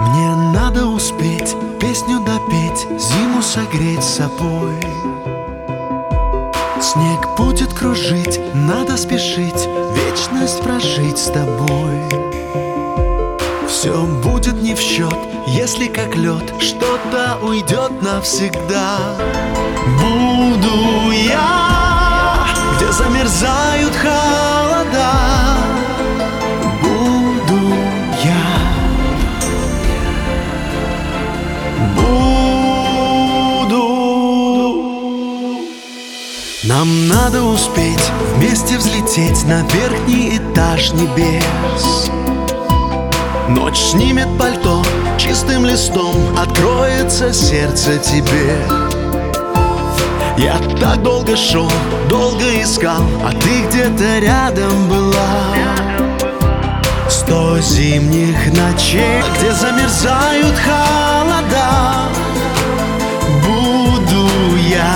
Мне надо успеть песню допеть, зиму согреть собой. Снег будет кружить, надо спешить, вечность прожить с тобой. Все будет не в счет, если как лед что-то уйдет навсегда. Буду я, где замерзают холода. Буду я. Нам надо успеть вместе взлететь на верхний этаж небес. Ночь снимет пальто, чистым листом откроется сердце тебе. Я так долго шел, долго искал, а ты где-то рядом была. 100 зимних ночей, где замерзают холода. Буду я.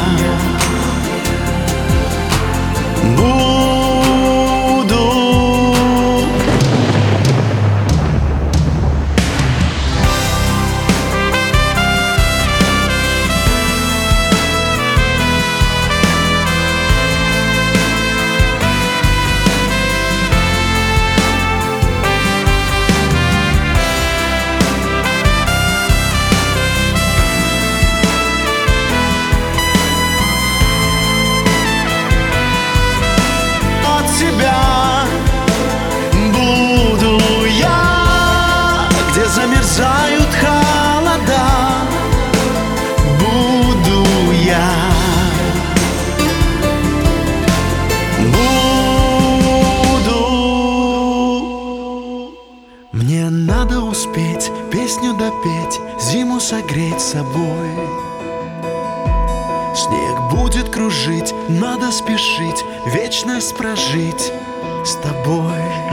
Буду я, где замерзают холода. Буду я. Буду. Мне надо успеть песню допеть, зиму согреть собой. Снег будет кружить, надо спешить, вечность прожить с тобой.